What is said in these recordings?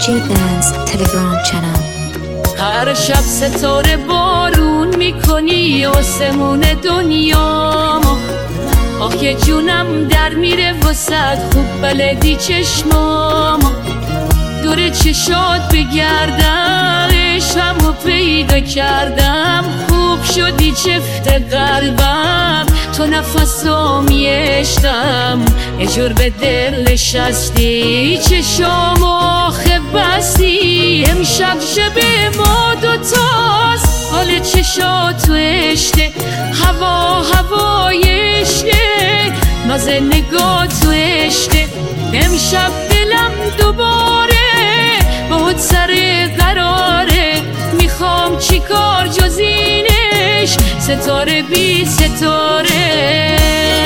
DJ Dance Telegram channel. هر شب ستاره بارون میکنی آسمون دنیامو، آخ که جونم در میره وسط خوب بلدی چشمامو، دور چشات بگردم عشقمو پیدا کردم، خوب شدی چفت قلبم تو نفسامی عشقم، یه جور به دل نشستی چشامو آخه بستی، امشب شب ما دوتاست حال چشاتو عشقه، هوا هوای عشقه، مزه نگاه تو عشقه، امشب دلم دوباره باهات سر قراره، میخوام چیکار جز اینش ستاره بی ستاره.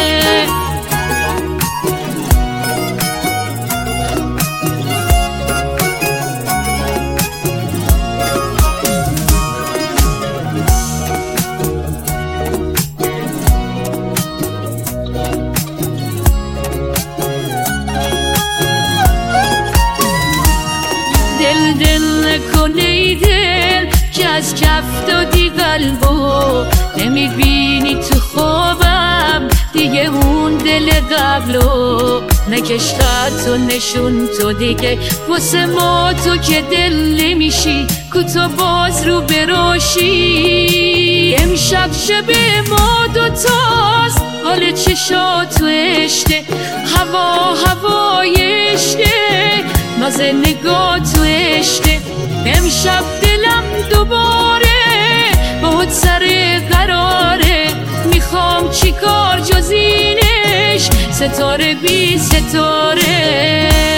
دل نکنه ای دل که از کف دادی قلبو، نمیبینی تو خوابم دیگه اون دل قبلو، نکش خط و نشون تو دیگه واسه ما تو که دل نمیشی، کوتا باز رو براشی، امشب شب ما دوتاست حال چشاتو عشقه، هوا هوای عشقه، مزه نگاه تو عشقه، امشب دلم دوباره باهات سر قراره، میخوام چیکار جز اینش ستاره بی ستاره.